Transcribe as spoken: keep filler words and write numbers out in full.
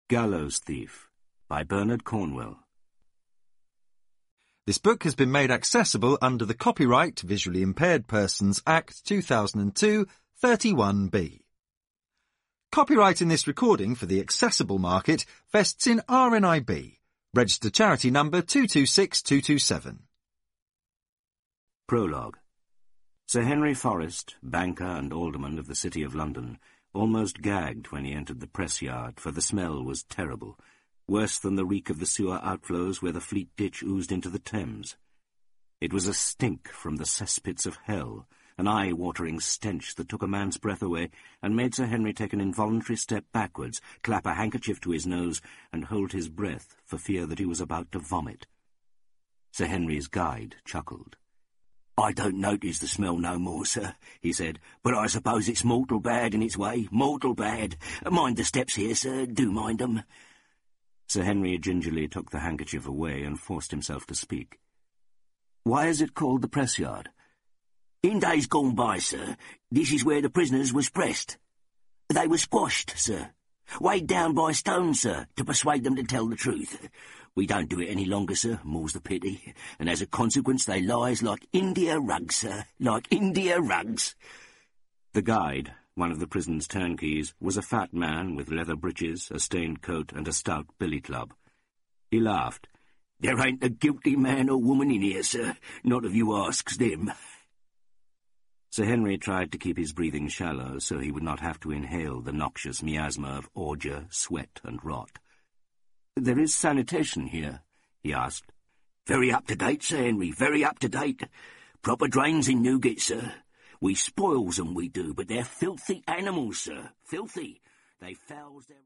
Gallows Thief by Bernard Cornwell. This book has been made accessible under the Copyright Visually Impaired Persons Act two thousand two, thirty-one B. Copyright in this recording for the accessible market vests in R N I B, registered charity number two two six two two seven. Prologue. Sir Henry Forrest, banker and alderman of the City of London, almost gagged when he entered the press yard, for the smell was terrible, worse than the reek of the sewer outflows where the Fleet Ditch oozed into the Thames. It was a stink from the cesspits of hell, an eye-watering stench that took a man's breath away and made Sir Henry take an involuntary step backwards, clap a handkerchief to his nose, and hold his breath for fear that he was about to vomit. Sir Henry's guide chuckled. "I don't notice the smell no more, sir," he said, "but I suppose it's mortal bad in its way, mortal bad. Mind the steps here, sir, do mind 'em." Sir Henry gingerly took the handkerchief away and forced himself to speak. "Why is it called the press yard?" "In days gone by, sir, this is where the prisoners was pressed. They were squashed, sir, weighed down by stones, sir, to persuade them to tell the truth. We don't do it any longer, sir, more's the pity, and as a consequence they lies like India rugs, sir, like India rugs." The guide, one of the prison's turnkeys, was a fat man with leather breeches, a stained coat, and a stout billy club. He laughed. "There ain't a guilty man or woman in here, sir, not if you asks them." Sir Henry tried to keep his breathing shallow so he would not have to inhale the noxious miasma of ordure, sweat, and rot. "There is sanitation here?" he asked. "Very up-to-date, Sir Henry, very up-to-date. Proper drains in Newgate, sir. We spoils 'em, we do, but they're filthy animals, sir, filthy. They fouls their..."